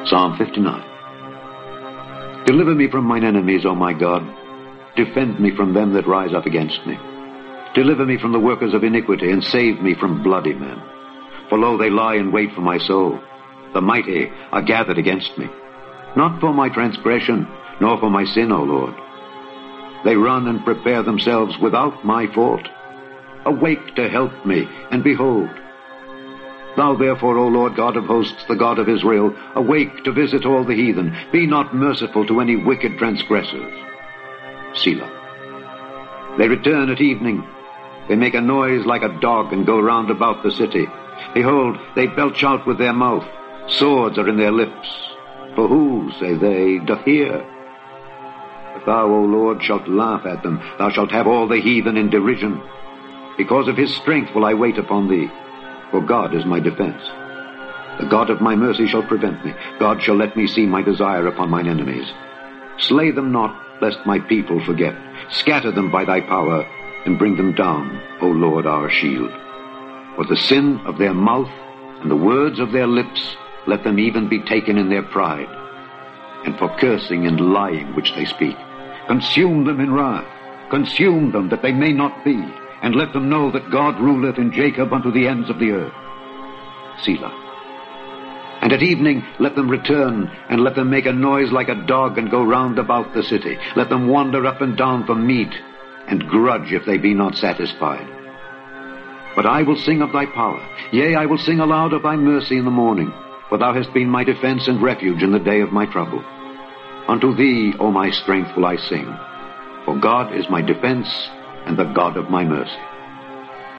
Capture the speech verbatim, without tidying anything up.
Psalm fifty-nine. Deliver me from mine enemies, O my God. Defend me from them that rise up against me. Deliver me from the workers of iniquity, and save me from bloody men. For lo, they lie in wait for my soul. The mighty are gathered against me. Not for my transgression, nor for my sin, O Lord. They run and prepare themselves without my fault. Awake to help me, and behold. Thou therefore, O Lord God of hosts, the God of Israel, awake to visit all the heathen. Be not merciful to any wicked transgressors. Selah. They return at evening. They make a noise like a dog and go round about the city. Behold, they belch out with their mouth. Swords are in their lips. For who, say they, doth hear? But thou, O Lord, shalt laugh at them. Thou shalt have all the heathen in derision. Because of his strength will I wait upon thee. For God is my defense. The God of my mercy shall prevent me. God shall let me see my desire upon mine enemies. Slay them not, lest my people forget. Scatter them by thy power, and bring them down, O Lord our shield. For the sin of their mouth and the words of their lips, let them even be taken in their pride, and for cursing and lying which they speak. Consume them in wrath, consume them that they may not be, and let them know that God ruleth in Jacob unto the ends of the earth. Selah. And at evening let them return, and let them make a noise like a dog, and go round about the city. Let them wander up and down for meat, and grudge if they be not satisfied. But I will sing of thy power. Yea, I will sing aloud of thy mercy in the morning, for thou hast been my defense and refuge in the day of my trouble. Unto thee, O my strength, will I sing, for God is my defense and the God of my mercy.